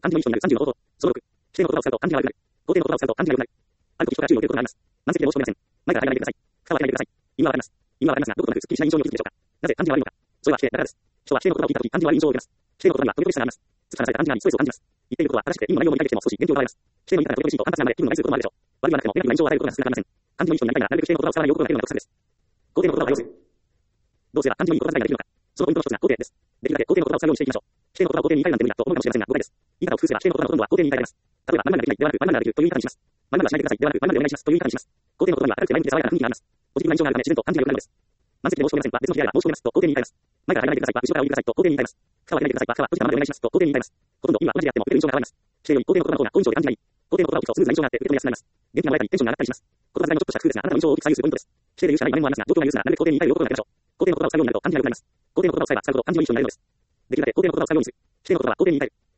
漢字の印象になる30の方法。その6、指定の言葉を使うと漢字が悪くなる。肯定の言葉を使うと漢字が良くなる。ある時人が注意を受けることがあります。満席で申し込めません。前から入らないでください。蓋は開けないでください。意味はわかります。意味はわかりますが、どことなくすっきりしない印象にお気づきでしょうか。なぜ漢字が悪いのか。それは否定だからです。人は否定の言葉を聞いたとき漢字が悪い印象を受けます。否定の言葉には飛び越しさがあります。突き放された漢字がストレスを感じます。言っていることは正しくて意味も内容も理解できても少し元気を奪われます。否定の言い方が飛び越しいと反発が生まれ気分の害することもあるでしょう。悪いはなくてもネガティブな印象を与えることが少なくありません。漢字の印象になりたいならなるべく否定の言葉を使わないよう心がけるのが得策です。肯定の言葉を用する。どうすれば漢字のいい言葉遣いができるのか。そのポイントの一つが肯定です。できるだけ肯定の言葉を使うようにしていきましょう。否定の言葉を肯定に言い換えるなんて無理だと思うかもしれませんが、誤解です。言い方を工夫すれば否定の言葉のほとんどは肯定に言い換えられます。例えば、〇〇ができないではなく、〇〇ができるという言い方にします。〇〇はしないでくださいではなく、〇〇でお願いしますという言い方にします。肯定の言葉には明るくて前向きで爽やかな雰囲気があります。ポジティブな印象があるため自然と漢字が良くなるのです。満席で申し込めませんは別の部屋や申し込めますと肯定に言い換えます。前から入らないでくださいは後ろから降りてくださいと肯定に言い換えます。蓋は開けないでくださいは蓋は閉じたままでお願いしますと肯定に言い換えます。ほとんど意味は同じであっても受ける印象が変わります。否定より肯定の言葉の方が好印象で感じがいい。肯定の言葉を聞くとスムーズな印象があって受け止めやすくなります。元気が湧いたりテンションが上がったりします。言葉遣いのちょっとした工夫ですがあなたの印象を大きく左右するポイントです。否定で言うしかない場面もありますが状況が許すならなるべく肯定に言い換えるよう心がけましょう。肯定の言葉を使うようになると漢字が良くなります。肯定の言葉を使えば使うほど漢字の印象になるのです。できるだけ肯定の言葉を使うようにする。否定の言葉は肯定に言い換える。